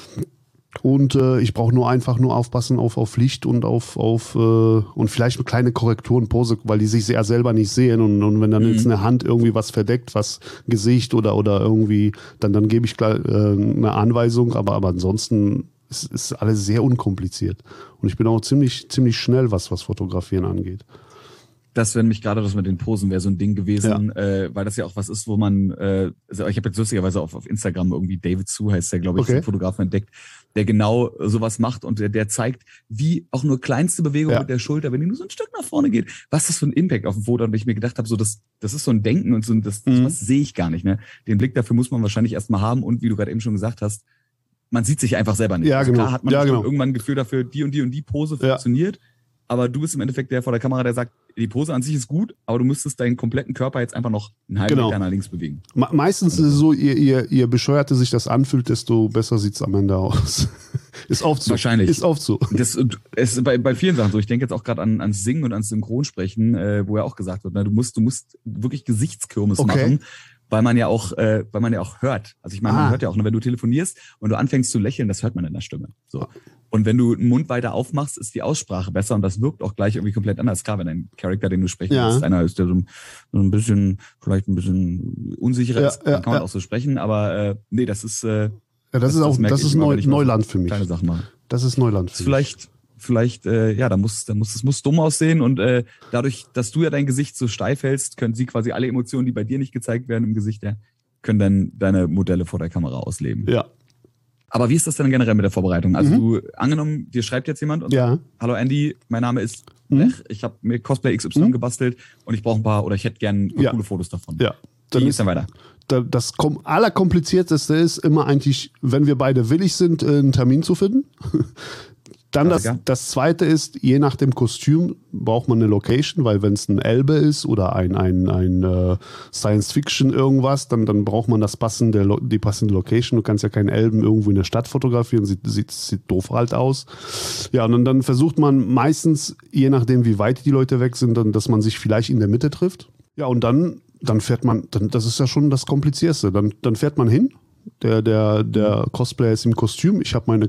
Und äh, ich brauche nur einfach nur aufpassen auf, auf Licht und auf, auf äh, und vielleicht eine kleine Korrekturen, Pose, weil die sich sehr selber nicht sehen. Und, und wenn dann mhm. jetzt eine Hand irgendwie was verdeckt, was Gesicht oder, oder irgendwie, dann, dann gebe ich gleich, äh, eine Anweisung. Aber, aber ansonsten ist, ist alles sehr unkompliziert. Und ich bin auch ziemlich, ziemlich schnell, was, was Fotografieren angeht. Das wäre nämlich gerade das mit den Posen wäre so ein Ding gewesen, ja. äh, weil das ja auch was ist, wo man, äh, also ich habe jetzt lustigerweise auf, auf Instagram irgendwie David Su heißt der, glaube ich, okay. den Fotografen entdeckt, der genau sowas macht und der, der zeigt, wie auch nur kleinste Bewegung ja. mit der Schulter, wenn die nur so ein Stück nach vorne geht, was das für ein Impact auf dem Foto, und ich mir gedacht habe, so das, das ist so ein Denken und so das, mhm. das sehe ich gar nicht, ne? Den Blick dafür muss man wahrscheinlich erstmal haben und wie du gerade eben schon gesagt hast, man sieht sich einfach selber nicht. Ja, also genau. Klar hat man ja, genau. irgendwann ein Gefühl dafür, die und die und die Pose ja. funktioniert. Aber du bist im Endeffekt der vor der Kamera, der sagt, die Pose an sich ist gut, aber du müsstest deinen kompletten Körper jetzt einfach noch einen halben genau. Meter nach links bewegen. Me- meistens also. ist es so, je, je, je bescheuerter sich das anfühlt, desto besser sieht es am Ende aus. Ist oft so. Wahrscheinlich. Ist oft so. Das ist bei, bei vielen Sachen so. Ich denke jetzt auch gerade an, ans Singen und ans Synchronsprechen, äh, wo ja auch gesagt wird, na, du musst, du musst wirklich Gesichtskirmes okay. machen. Weil man ja auch, äh, weil man ja auch hört. Also ich meine, ah. man hört ja auch, wenn du telefonierst und du anfängst zu lächeln, das hört man in der Stimme. So. Und wenn du den Mund weiter aufmachst, ist die Aussprache besser und das wirkt auch gleich irgendwie komplett anders. Klar, wenn dein Charakter, den du sprechen ja. willst, einer ist, der so ein, so ein bisschen, vielleicht ein bisschen unsicherer ja, ist, dann ja, kann man ja. auch so sprechen, aber äh, nee, das ist äh, ja, das, das ist auch, das, das ist Neu, Neuland für mich. Kleine Sachen machen. Das ist Neuland für mich. Vielleicht Vielleicht, äh, ja, da muss, da muss, es muss dumm aussehen und äh, dadurch, dass du ja dein Gesicht so steif hältst, können sie quasi alle Emotionen, die bei dir nicht gezeigt werden im Gesicht, ja, können dann deine Modelle vor der Kamera ausleben. Ja. Aber wie ist das denn generell mit der Vorbereitung? Also mhm. du, angenommen, dir schreibt jetzt jemand und ja. sagt, hallo Andy, mein Name ist Lech, mhm. ich habe mir Cosplay X Y mhm. gebastelt und ich brauche ein paar, oder ich hätte gern ja. coole Fotos davon. Ja. Dann wie ist dann weiter? Das allerkomplizierteste ist immer eigentlich, wenn wir beide willig sind, einen Termin zu finden. Dann das, das zweite ist, je nach dem Kostüm braucht man eine Location, weil wenn es ein Elbe ist oder ein, ein, ein uh, Science-Fiction irgendwas, dann, dann braucht man das passende, die passende Location. Du kannst ja keinen Elben irgendwo in der Stadt fotografieren, sieht, sieht, sieht doof halt aus. Ja, und dann, dann versucht man meistens, je nachdem wie weit die Leute weg sind, dann, dass man sich vielleicht in der Mitte trifft. Ja, und dann, dann fährt man, dann, das ist ja schon das Komplizierste, dann, dann fährt man hin. Der, der, der Cosplayer ist im Kostüm. Ich habe meine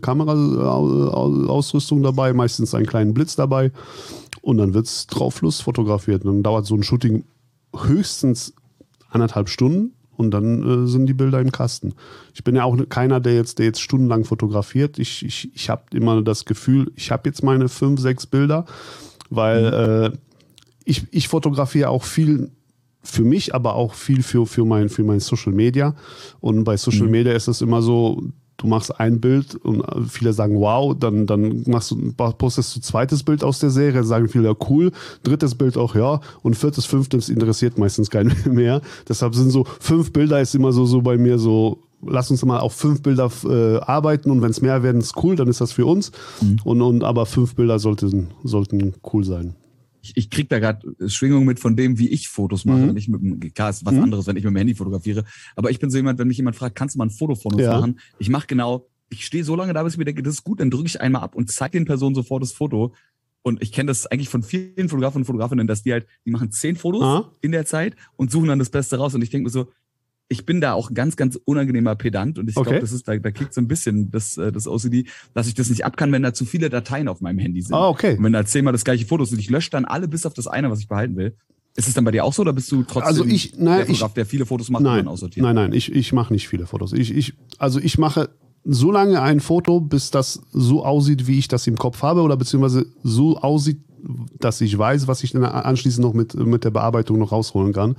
Kameraausrüstung dabei, meistens einen kleinen Blitz dabei. Und dann wird es drauf Fluss fotografiert. Und dann dauert so ein Shooting höchstens anderthalb Stunden. und dann äh, sind die Bilder im Kasten. Ich bin ja auch keiner, der jetzt, der jetzt stundenlang fotografiert. Ich, ich, ich habe immer das Gefühl, ich habe jetzt meine fünf, sechs Bilder, weil mhm. äh, ich, ich fotografiere auch viel für mich, aber auch viel für, für, mein, für mein Social Media. Und bei Social mhm. Media ist es immer so, du machst ein Bild und viele sagen wow, dann, dann machst du, postest du ein zweites Bild aus der Serie, sagen viele ja cool, drittes Bild auch ja und viertes, fünftes interessiert meistens keinen mehr. Deshalb sind so fünf Bilder ist immer so, so bei mir so, lass uns mal auf fünf Bilder äh, arbeiten und wenn es mehr werden, ist cool, dann ist das für uns. Mhm. Und, und aber fünf Bilder sollten, sollten cool sein. Ich, ich krieg da gerade Schwingungen mit von dem, wie ich Fotos mache. Mhm. Wenn ich mit dem, klar, ist was mhm. anderes, wenn ich mit dem Handy fotografiere. Aber ich bin so jemand, wenn mich jemand fragt, kannst du mal ein Foto von uns ja. machen? Ich mache genau, ich stehe so lange da, bis ich mir denke, das ist gut, dann drücke ich einmal ab und zeige den Personen sofort das Foto. Und ich kenne das eigentlich von vielen Fotografen und Fotografinnen, dass die halt, die machen zehn Fotos ah. in der Zeit und suchen dann das Beste raus. Und ich denke mir so, ich bin da auch ein ganz, ganz unangenehmer Pedant und ich okay. glaube, das ist, da, da kickt so ein bisschen das, das O C D, dass ich das nicht ab kann, wenn da zu viele Dateien auf meinem Handy sind. Ah, okay. Und wenn da zehnmal das gleiche Foto ist und ich lösche dann alle bis auf das eine, was ich behalten will. Ist es dann bei dir auch so oder bist du trotzdem also ich, nein, der Fotograf, ich, der viele Fotos macht nein, und dann aussortiert? Nein, nein, ich, ich mache nicht viele Fotos. Ich, ich, also ich mache so lange ein Foto, bis das so aussieht, wie ich das im Kopf habe oder beziehungsweise so aussieht, dass ich weiß, was ich dann anschließend noch mit, mit der Bearbeitung noch rausholen kann.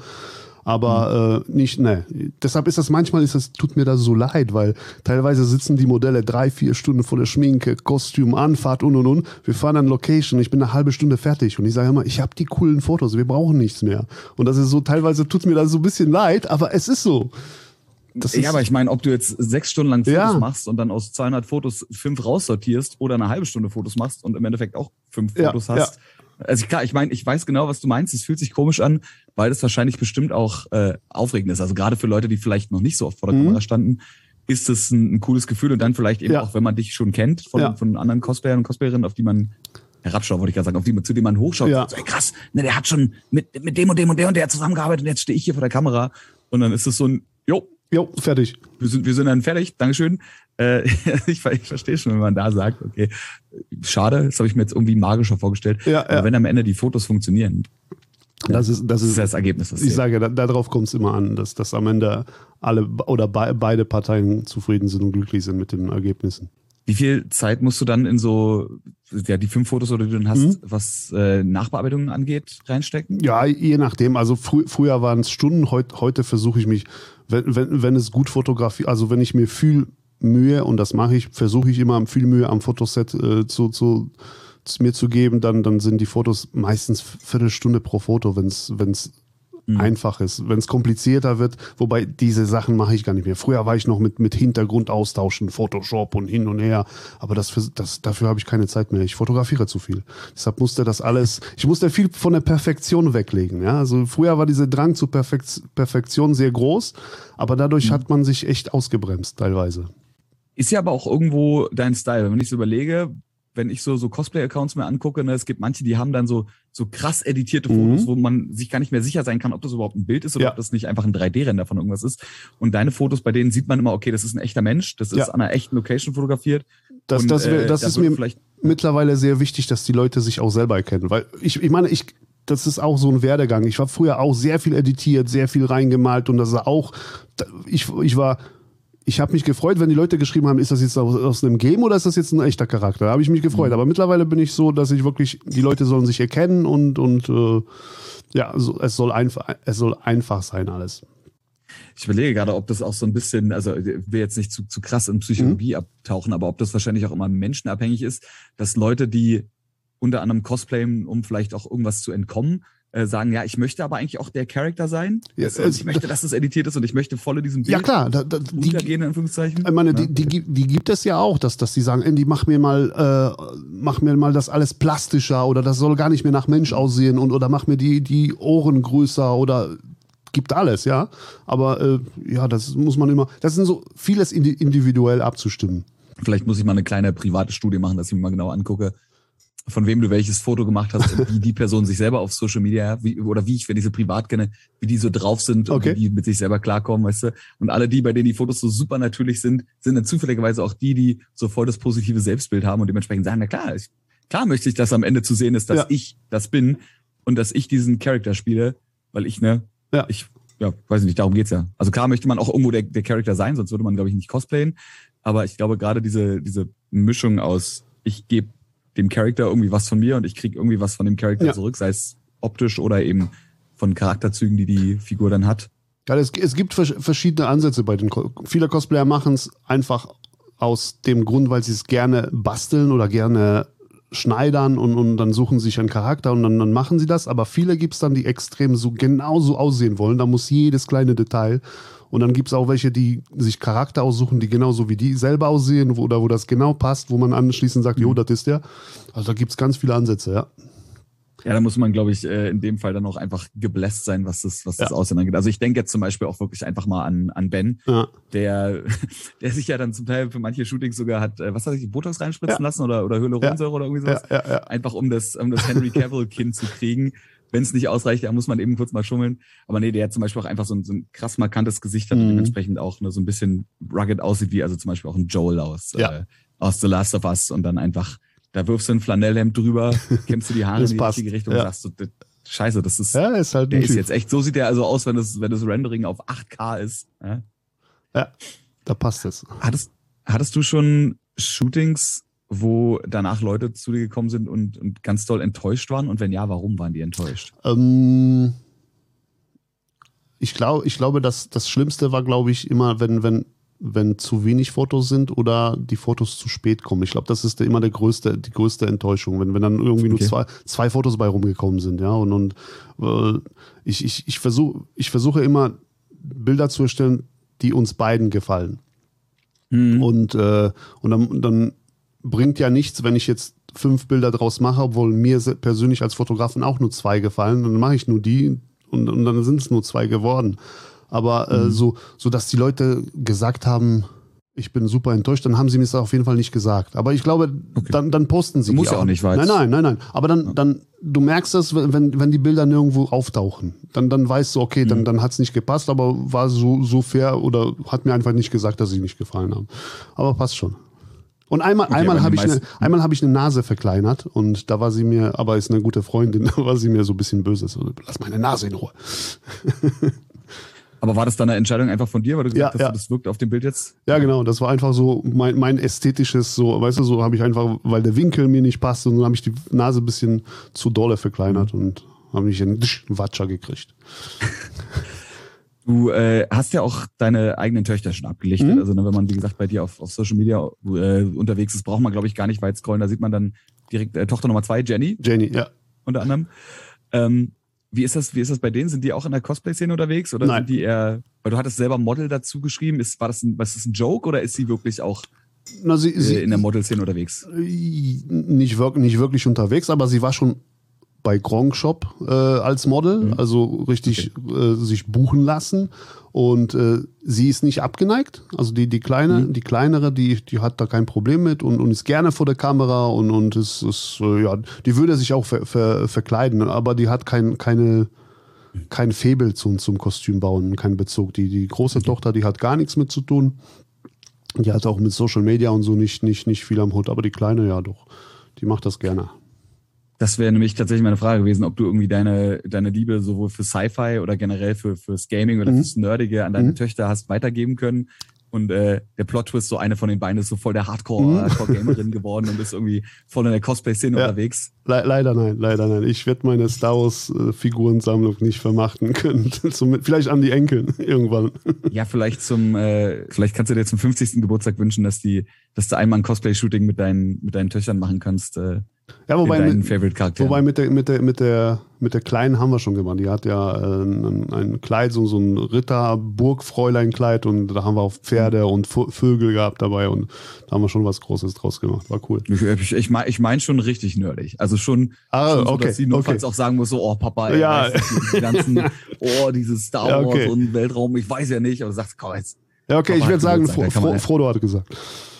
Aber mhm. äh, nicht, ne. Deshalb ist das manchmal, ist das, tut mir das so leid, weil teilweise sitzen die Modelle drei, vier Stunden vor der Schminke, Kostüm, Anfahrt und und und. Wir fahren an Location, ich bin eine halbe Stunde fertig und ich sage immer, ich habe die coolen Fotos, wir brauchen nichts mehr. Und das ist so, teilweise tut mir das so ein bisschen leid, aber es ist so. Das ja, ist, aber ich meine, ob du jetzt sechs Stunden lang Fotos ja. machst und dann aus zweihundert Fotos fünf raussortierst oder eine halbe Stunde Fotos machst und im Endeffekt auch fünf ja, Fotos hast. Ja. Also klar, ich meine, ich weiß genau, was du meinst. Es fühlt sich komisch an, weil das wahrscheinlich bestimmt auch äh, aufregend ist. Also gerade für Leute, die vielleicht noch nicht so oft vor der mhm. Kamera standen, ist es ein, ein cooles Gefühl. Und dann vielleicht eben ja. auch, wenn man dich schon kennt von, ja. von anderen Cosplayern und Cosplayerinnen, auf die man herabschaut, wollte ich gerade sagen, auf die man, zu denen man hochschaut. Ja. So, ey, krass, ne, der hat schon mit, mit dem und dem und der und der zusammengearbeitet und jetzt stehe ich hier vor der Kamera. Und dann ist es so ein, jo, Jo, fertig. Wir sind, wir sind dann fertig. Dankeschön. Äh, ich, ich verstehe schon, wenn man da sagt, okay, schade, das habe ich mir jetzt irgendwie magischer vorgestellt. Ja, aber ja. wenn am Ende die Fotos funktionieren, das ist das, das, ist, das Ergebnis. Das ich sage, da, darauf kommt es immer an, dass, dass am Ende alle oder be, beide Parteien zufrieden sind und glücklich sind mit den Ergebnissen. Wie viel Zeit musst du dann in so, ja, die fünf Fotos, oder die du dann hast, mhm. was äh, Nachbearbeitungen angeht, reinstecken? Ja, je nachdem. Also frü- früher waren es Stunden, heut, heute versuche ich mich, wenn, wenn, wenn es gut fotografiert, also wenn ich mir viel Mühe, und das mache ich, versuche ich immer viel Mühe am Fotoset äh, zu, zu, zu mir zu geben, dann, dann sind die Fotos meistens Viertelstunde pro Foto, wenn es mhm. einfach ist. Wenn es komplizierter wird, wobei diese Sachen mache ich gar nicht mehr. Früher war ich noch mit, mit Hintergrund austauschen, Photoshop und hin und her, aber das, das, dafür habe ich keine Zeit mehr. Ich fotografiere zu viel. Deshalb musste das alles, ich musste viel von der Perfektion weglegen. Ja? Also früher war dieser Drang zur Perfekt, Perfektion sehr groß, aber dadurch mhm. hat man sich echt ausgebremst teilweise. Ist ja aber auch irgendwo dein Style. Wenn ich so überlege, wenn ich so, so Cosplay-Accounts mir angucke, ne, es gibt manche, die haben dann so, so krass editierte Fotos, mhm. wo man sich gar nicht mehr sicher sein kann, ob das überhaupt ein Bild ist oder ja. ob das nicht einfach ein drei D-Render von irgendwas ist. Und deine Fotos, bei denen sieht man immer, okay, das ist ein echter Mensch, das ist ja. an einer echten Location fotografiert. Das, und, das, wär, das äh, ist mir mittlerweile sehr wichtig, dass die Leute sich auch selber erkennen. Weil ich, ich meine, ich, das ist auch so ein Werdegang. Ich war früher auch sehr viel editiert, sehr viel reingemalt und das ist auch, ich, ich war, Ich habe mich gefreut, wenn die Leute geschrieben haben, ist das jetzt aus, aus einem Game oder ist das jetzt ein echter Charakter? Da habe ich mich gefreut. Mhm. Aber mittlerweile bin ich so, dass ich wirklich, die Leute sollen sich erkennen und, und äh, ja, so, es, soll einfach, es soll einfach sein alles. Ich überlege gerade, ob das auch so ein bisschen, also ich will jetzt nicht zu, zu krass in Psychologie mhm. abtauchen, aber ob das wahrscheinlich auch immer menschenabhängig ist, dass Leute, die unter anderem cosplayen, um vielleicht auch irgendwas zu entkommen, Äh, sagen, ja, ich möchte aber eigentlich auch der Charakter sein. Ja, also, ich möchte, dass es editiert ist und ich möchte voll in diesem Bild ja, klar, da, da, untergehen, in Anführungszeichen. Ich meine, ja. die, die, die gibt es ja auch, dass, dass die sagen, Andy, mach mir mal, äh, mach mir mal das alles plastischer oder das soll gar nicht mehr nach Mensch aussehen und oder mach mir die, die Ohren größer oder gibt alles, ja. Aber äh, ja, das muss man immer, das sind so vieles individuell abzustimmen. Vielleicht muss ich mal eine kleine private Studie machen, dass ich mir mal genau angucke, von wem du welches Foto gemacht hast und wie die Person sich selber auf Social Media, wie, oder wie ich, wenn ich sie privat kenne, wie die so drauf sind und okay. wie die mit sich selber klarkommen, weißt du. Und alle die, bei denen die Fotos so super natürlich sind, sind dann zufälligerweise auch die, die so voll das positive Selbstbild haben und dementsprechend sagen, na klar, ich, klar möchte ich, dass am Ende zu sehen ist, dass ja. ich das bin und dass ich diesen Charakter spiele, weil ich, ne, ja. ich ja, weiß ich nicht, darum geht's ja. Also klar möchte man auch irgendwo der, der Charakter sein, sonst würde man, glaube ich, nicht cosplayen. Aber ich glaube, gerade diese, diese Mischung aus, ich gebe dem Charakter irgendwie was von mir und ich kriege irgendwie was von dem Charakter ja. zurück, sei es optisch oder eben von Charakterzügen, die die Figur dann hat. Ja, es, es gibt verschiedene Ansätze bei den, viele Cosplayer machen es einfach aus dem Grund, weil sie es gerne basteln oder gerne schneidern und, und dann suchen sich einen Charakter und dann, dann machen sie das. Aber viele gibt es dann, die extrem so genauso aussehen wollen. Da muss jedes kleine Detail. Und dann gibt es auch welche, die sich Charakter aussuchen, die genauso wie die selber aussehen wo, oder wo das genau passt, wo man anschließend sagt, mhm. jo, das ist der. Also da gibt es ganz viele Ansätze, ja. Ja, da muss man, glaube ich, in dem Fall dann auch einfach gebläst sein, was das, was das ja. Aussehen angeht. Also ich denke jetzt zum Beispiel auch wirklich einfach mal an, an Ben, ja. der, der sich ja dann zum Teil für manche Shootings sogar hat, was hat sich, Botox reinspritzen ja. lassen oder, oder Hyaluronsäure ja. oder irgendwie sowas. Ja, ja, ja. Einfach um das, um das Henry Cavill-Kind zu kriegen. Wenn es nicht ausreicht, dann muss man eben kurz mal schummeln. Aber nee, der hat zum Beispiel auch einfach so ein, so ein krass markantes Gesicht hat mhm. und dementsprechend auch nur so ein bisschen rugged aussieht, wie also zum Beispiel auch ein Joel aus, ja. äh, aus The Last of Us und dann einfach da wirfst du ein Flanellhemd drüber, kämmst du die Haare in die passt. richtige Richtung ja. und sagst so, scheiße, das ist, ja, ist halt der ein ist Typ. Jetzt echt, so sieht der also aus, wenn das, wenn das Rendering auf acht K ist. Ja, ja da passt es. Hattest, hattest du schon Shootings, wo danach Leute zu dir gekommen sind und, und ganz doll enttäuscht waren? Und wenn ja, warum waren die enttäuscht? Ähm, ich, glaub, ich glaube, dass das Schlimmste war, glaube ich, immer, wenn, wenn wenn zu wenig Fotos sind oder die Fotos zu spät kommen. Ich glaube, das ist immer der größte, die größte Enttäuschung, wenn, wenn dann irgendwie okay. nur zwei, zwei Fotos bei rumgekommen sind. Ja? Und, und äh, ich, ich, ich, versuch, ich versuche immer, Bilder zu erstellen, die uns beiden gefallen. Mhm. Und, äh, und dann, dann bringt ja nichts, wenn ich jetzt fünf Bilder draus mache, obwohl mir persönlich als Fotografen auch nur zwei gefallen. Dann mache ich nur die und, und dann sind es nur zwei geworden. Aber äh, mhm. so, so, dass die Leute gesagt haben, ich bin super enttäuscht, dann haben sie mir das auf jeden Fall nicht gesagt. Aber ich glaube, okay. dann, dann posten sie du die musst ja auch nicht weiter. Nein, nein, nein, nein. Aber dann, ja. dann, du merkst es, wenn, wenn die Bilder nirgendwo auftauchen. Dann, dann weißt du, okay, mhm. dann, dann hat es nicht gepasst, aber war so, so fair oder hat mir einfach nicht gesagt, dass sie nicht gefallen haben. Aber passt schon. Und einmal, okay, einmal habe ich, eine, einmal hab ich eine Nase verkleinert und da war sie mir, aber ist eine gute Freundin, da war sie mir so ein bisschen böse. So, lass meine Nase in Ruhe. Aber war das dann eine Entscheidung einfach von dir, weil du gesagt ja, hast, ja. das wirkt auf dem Bild jetzt? Ja, genau. Das war einfach so mein, mein ästhetisches, so, weißt du, so habe ich einfach, weil der Winkel mir nicht passt und dann habe ich die Nase ein bisschen zu dolle verkleinert mhm. und habe mich einen Watscher gekriegt. Du äh, hast ja auch deine eigenen Töchter schon abgelichtet. Mhm. Also ne, wenn man, wie gesagt, bei dir auf, auf Social Media äh, unterwegs ist, braucht man, glaube ich, gar nicht weit scrollen. Da sieht man dann direkt äh, Tochter Nummer zwei, Jenny. Jenny, ja. Unter anderem. Ähm, Wie ist das, wie ist das bei denen? Sind die auch in der Cosplay-Szene unterwegs? Oder Nein. sind die eher, weil du hattest selber Model dazu geschrieben, ist, war das ein, was ist ein Joke oder ist sie wirklich auch Na, sie, sie, äh, in der Model-Szene unterwegs? Nicht, wirk- nicht wirklich unterwegs, aber sie war schon bei Gronk Shop äh, als Model, mhm. also richtig okay. äh, sich buchen lassen. Und äh, sie ist nicht abgeneigt. Also die, die kleine, mhm. die kleinere, die, die hat da kein Problem mit und, und ist gerne vor der Kamera und, und ist, ist äh, ja, die würde sich auch ver, ver, verkleiden, aber die hat kein, keine, kein Faible zum, zum Kostümbauen, keinen Bezug. Die, die große okay. Tochter, die hat gar nichts mit zu tun. Die hat auch mit Social Media und so nicht, nicht, nicht viel am Hut, aber die kleine ja doch. Die macht das gerne. Das wäre nämlich tatsächlich meine Frage gewesen, ob du irgendwie deine, deine Liebe sowohl für Sci-Fi oder generell für, fürs Gaming oder mhm. fürs Nerdige an deine mhm. Töchter hast weitergeben können. Und äh, der Plot-Twist, so eine von den beiden ist so voll der Hardcore-Gamerin mhm. geworden und ist irgendwie voll in der Cosplay-Szene ja. unterwegs. Le- leider nein, leider nein. Ich werde meine Star Wars-Figurensammlung nicht vermachten können. zum, vielleicht an die Enkel irgendwann. Ja, vielleicht zum, äh, vielleicht kannst du dir zum fünfzigsten Geburtstag wünschen, dass die, dass du einmal ein Cosplay-Shooting mit deinen, mit deinen Töchtern machen kannst. Äh, Ja, wobei, mit, Favorite-Charakter. wobei mit der, mit der, mit der, mit der Kleinen haben wir schon gemacht. Die hat ja äh, ein, ein Kleid, so, so ein Ritter-Burgfräulein-Kleid und da haben wir auch Pferde und Vögel gehabt dabei und da haben wir schon was Großes draus gemacht. War cool. Ich, ich, ich meine ich mein schon richtig nerdig. Also schon, ah, schon so, okay, dass sie notfalls okay. auch sagen muss, so, oh Papa, ey, ja. weißt du, die ganzen, oh, dieses Star Wars ja, okay. und Weltraum, ich weiß ja nicht, aber du sagst, komm jetzt. Ja, okay, Papa ich würde sagen, gesagt, Fro- Fro- Frodo hat gesagt.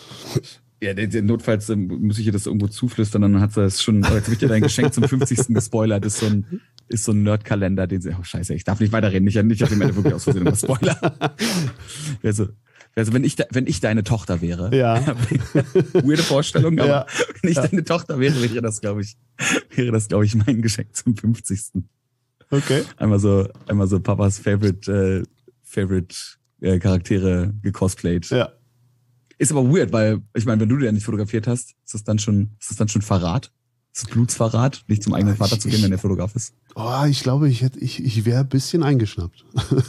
Ja, der, der notfalls ähm, muss ich ihr das irgendwo zuflüstern, dann hat sie das schon, jetzt habe ich dir dein Geschenk zum fünfzigsten gespoilert, ist so ein, ist so ein Nerd-Kalender, den sie, oh scheiße, ich darf nicht weiterreden, nicht, nicht, ich habe mir wirklich aus Versehen einen Spoiler. Also, also wenn ich, de, wenn ich deine Tochter wäre, ja. weirde Vorstellung, aber ja. wenn ich ja. deine Tochter wäre, wäre das, glaube ich, wäre das, glaube ich, mein Geschenk zum fünfzigsten Okay. Einmal so, einmal so Papas Favorite, äh, Favorite äh, Charaktere gecosplayt. Ja. Ist aber weird, weil, ich meine, wenn du dir nicht fotografiert hast, ist das dann schon, ist das dann schon Verrat? Ist das Blutsverrat, nicht zum eigenen Vater ich, zu gehen, wenn der Fotograf ist? Oh, ich glaube, ich hätte, ich, ich wäre ein bisschen eingeschnappt.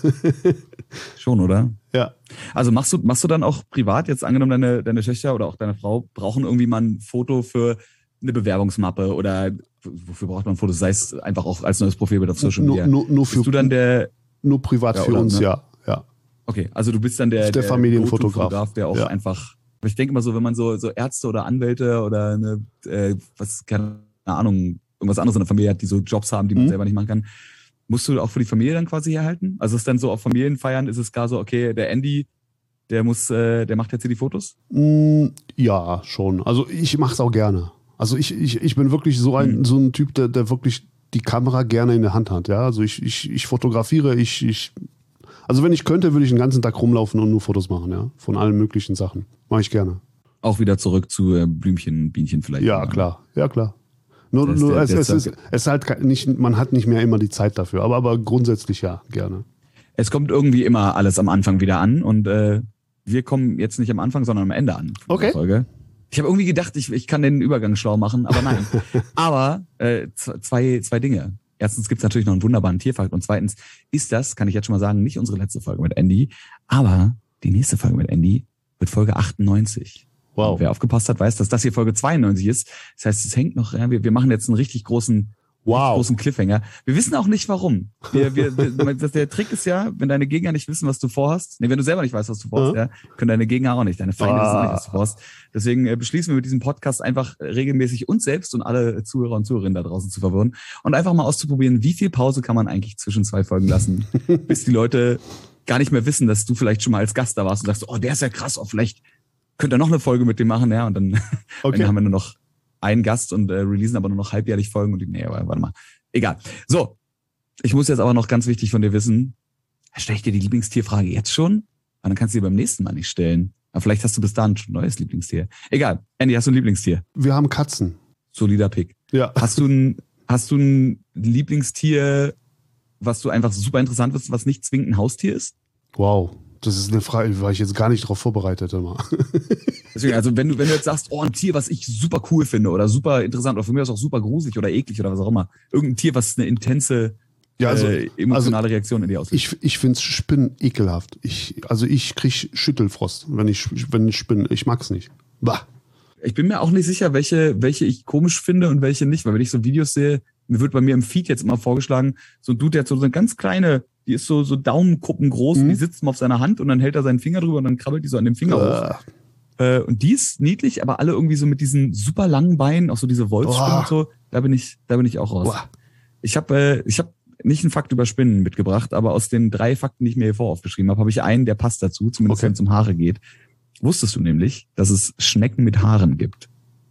Schon, oder? Ja. Also machst du, machst du dann auch privat, jetzt angenommen deine, deine Töchter oder auch deine Frau brauchen irgendwie mal ein Foto für eine Bewerbungsmappe oder wofür braucht man Fotos? Sei es einfach auch als neues Profilbild auf Social Media. Nur, nur, nur für, bist du dann der, nur privat ja, für oder, uns, ne? ja, ja. Okay, also du bist dann der, der, der Familienfotograf, Go-To-Fotograf, der auch ja. einfach, ich denke mal so, wenn man so, so Ärzte oder Anwälte oder eine, äh, was, keine Ahnung, irgendwas anderes in der Familie hat, die so Jobs haben, die man mhm. selber nicht machen kann, musst du auch für die Familie dann quasi herhalten? Also ist dann so auf Familienfeiern, ist es gar so, okay, der Andy, der muss, äh, der macht jetzt hier die Fotos? Mm, ja, schon. Also ich mache es auch gerne. Also ich, ich, ich bin wirklich so ein, mhm. so ein Typ, der, der wirklich die Kamera gerne in der Hand hat. Ja, also ich, ich, ich fotografiere, ich, ich, also wenn ich könnte, würde ich den ganzen Tag rumlaufen und nur Fotos machen, ja, von allen möglichen Sachen. Mache ich gerne. Auch wieder zurück zu äh, Blümchen, Bienchen vielleicht. Ja, klar, ja klar. Nur, nur der, es, es, ist, es ist halt nicht, man hat nicht mehr immer die Zeit dafür, aber, aber grundsätzlich ja, gerne. Es kommt irgendwie immer alles am Anfang wieder an und äh, wir kommen jetzt nicht am Anfang, sondern am Ende an. Okay. Folge. Ich habe irgendwie gedacht, ich, ich kann den Übergang schlau machen, aber nein. aber äh, zwei, zwei Dinge. Erstens gibt's natürlich noch einen wunderbaren Tierfakt und zweitens ist das, kann ich jetzt schon mal sagen, nicht unsere letzte Folge mit Andy, aber die nächste Folge mit Andy wird Folge achtundneunzig. Wow. Und wer aufgepasst hat, weiß, dass das hier Folge zweiundneunzig ist. Das heißt, es hängt noch, ja, wir, wir machen jetzt einen richtig großen, wow. richtig großen Cliffhanger. Wir wissen auch nicht, warum. Wir, wir, wir, der Trick ist ja, wenn deine Gegner nicht wissen, was du vorhast, nee, wenn du selber nicht weißt, was du vorhast, mhm. ja, können deine Gegner auch nicht, deine Feinde ah. wissen auch nicht, was du vorhast. Deswegen äh, beschließen wir mit diesem Podcast einfach regelmäßig uns selbst und alle Zuhörer und Zuhörerinnen da draußen zu verwirren und einfach mal auszuprobieren, wie viel Pause kann man eigentlich zwischen zwei Folgen lassen, bis die Leute gar nicht mehr wissen, dass du vielleicht schon mal als Gast da warst und sagst, oh, der ist ja krass, oh, vielleicht könnt ihr noch eine Folge mit dem machen, ja, und dann, okay. dann haben wir nur noch einen Gast und äh, releasen aber nur noch halbjährlich Folgen und die, nee, aber warte mal. Egal. So, ich muss jetzt aber noch ganz wichtig von dir wissen, stelle ich dir die Lieblingstierfrage jetzt schon? Und dann kannst du die beim nächsten Mal nicht stellen. Aber vielleicht hast du bis dahin schon ein neues Lieblingstier. Egal. Andy, hast du ein Lieblingstier? Wir haben Katzen. Solider Pick. Ja. Hast du ein, hast du ein Lieblingstier, was du einfach super interessant findest, was nicht zwingend ein Haustier ist? Wow. Das ist eine Frage, war ich jetzt gar nicht darauf vorbereitet immer. Deswegen, also wenn du, wenn du jetzt sagst, oh, ein Tier, was ich super cool finde oder super interessant oder für mich ist auch super gruselig oder eklig oder was auch immer. Irgendein Tier, was eine intense ja, also, äh, emotionale also, Reaktion in dir auslöst. Ich, ich finde Spinnen ekelhaft. Ich, also ich kriege Schüttelfrost, wenn ich, wenn ich spinne. Ich mag's nicht. Bah. Ich bin mir auch nicht sicher, welche, welche ich komisch finde und welche nicht, weil wenn ich so Videos sehe, mir wird bei mir im Feed jetzt immer vorgeschlagen, so ein Dude, der hat so eine ganz kleine, die ist so, so Daumenkuppen groß, mhm. die sitzt mal auf seiner Hand und dann hält er seinen Finger drüber und dann krabbelt die so an dem Finger uh. hoch. Äh, und die ist niedlich, aber alle irgendwie so mit diesen super langen Beinen, auch so diese Wolfsspinnen oh. und so, da bin ich, da bin ich auch raus. Oh. Ich habe äh, ich hab nicht einen Fakt über Spinnen mitgebracht, aber aus den drei Fakten, die ich mir hier voraufgeschrieben habe, habe ich einen, der passt dazu, zumindest okay. wenn es um Haare geht. Wusstest du nämlich, dass es Schnecken mit Haaren gibt?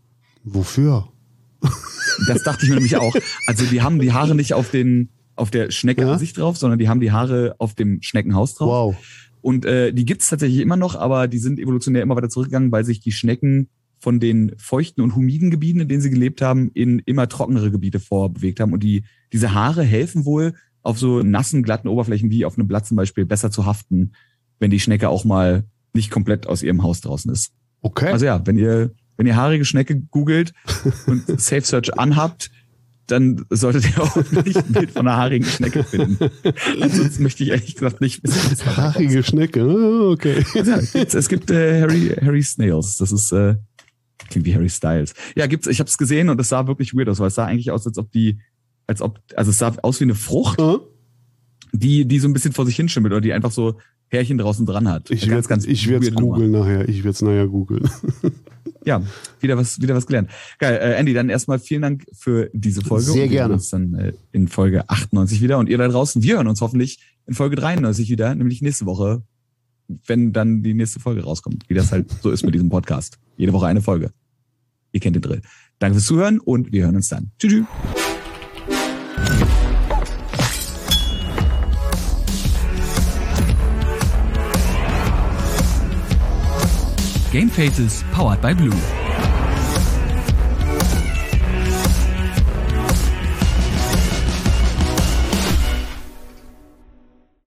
Wofür? Das dachte ich mir nämlich auch. Also die haben die Haare nicht auf den auf der Schnecke ja? an sich drauf, sondern die haben die Haare auf dem Schneckenhaus drauf. Wow. Und äh, die gibt's tatsächlich immer noch, aber die sind evolutionär immer weiter zurückgegangen, weil sich die Schnecken von den feuchten und humiden Gebieten, in denen sie gelebt haben, in immer trockenere Gebiete vorbewegt haben. Und die diese Haare helfen wohl, auf so nassen, glatten Oberflächen wie auf einem Blatt zum Beispiel besser zu haften, wenn die Schnecke auch mal nicht komplett aus ihrem Haus draußen ist. Okay. Also ja, wenn ihr wenn ihr haarige Schnecke googelt und Safe Search anhabt, dann solltet ihr auch nicht ein Bild von einer haarigen Schnecke finden. Ansonsten möchte ich ehrlich gesagt nicht wissen, was das haarige Schnecke, oh, okay. Also, es gibt äh, Harry, Harry Snails. Das ist äh, klingt wie Harry Styles. Ja, gibt's. Ich habe es gesehen und es sah wirklich weird aus, weil es sah eigentlich aus, als ob die, als ob, also es sah aus wie eine Frucht, uh-huh. die, die so ein bisschen vor sich hinschimmelt oder die einfach so Härchen draußen dran hat. Ich werde ich werde es googeln nachher. Ich werde es nachher googeln. Ja, wieder was, wieder was gelernt. Geil, äh, Andy, dann erstmal vielen Dank für diese Folge. Sehr und wir gerne. hören uns dann äh, in Folge achtundneunzig wieder und ihr da draußen, wir hören uns hoffentlich in Folge dreiundneunzig wieder, nämlich nächste Woche, wenn dann die nächste Folge rauskommt, wie das halt so ist mit diesem Podcast. Jede Woche eine Folge. Ihr kennt den Drill. Danke fürs Zuhören und wir hören uns dann. Tschüss. Tschüss. Game Faces, powered by Blue.